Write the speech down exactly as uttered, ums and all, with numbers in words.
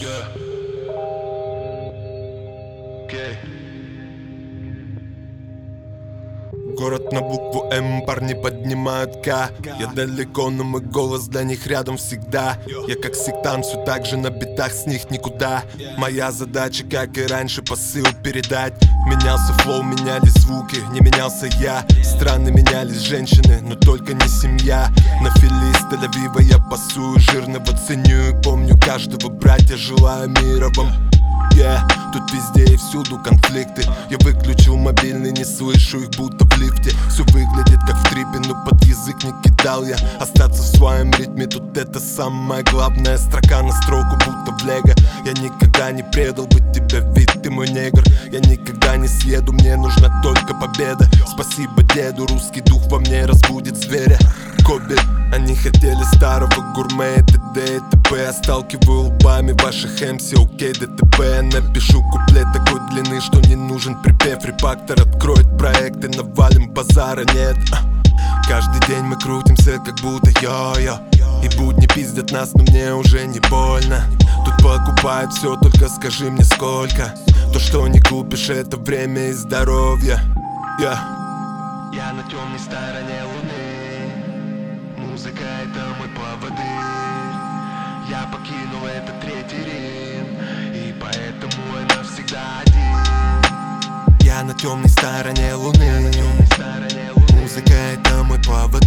Yeah. Okay. Город на букву М, парни поднимают К. Я далеко, но мой голос для них рядом всегда. Я как сектант, все так же на битах, с них никуда. Моя задача, как и раньше, посыл передать. Менялся флоу, менялись звуки, не менялся я. Страны менялись женщины, но только не семья. На Фили из Тель-Авива я пасую, жирного ценю и помню каждого братья, желаю мира вам. Yeah. Тут везде и всюду конфликты. Я выключил мобильный, не слышу их, будто в лифте. Все выглядит как в трипе, но под язык не кидал я. Остаться в своем ритме, тут это самая главная строка на строку, будто в лего. Я никогда не предал бы тебя, ведь ты мой негр. Я никогда не съеду, мне нужна только победа. Спасибо деду, русский дух во мне разбудит зверя. Коби, они хотели старого гурме, т.д. и т.п. Я сталкиваю лбами ваших эм си, окей, ДТП. Напишу куплет такой длины, что не нужен припев. Репактор откроет проекты, навалим базара нет. Каждый день мы крутимся, как будто йо-йо. И будни пиздят нас, но мне уже не больно. Тут покупают все, только скажи мне сколько. То, что не купишь, это время и здоровье. Yeah. Я на темной стороне луны. Музыка — это мой поводырь. Я покинул этот третий Рим, и поэтому я навсегда один. Я на темной стороне луны. Музыка — это мой поводырь.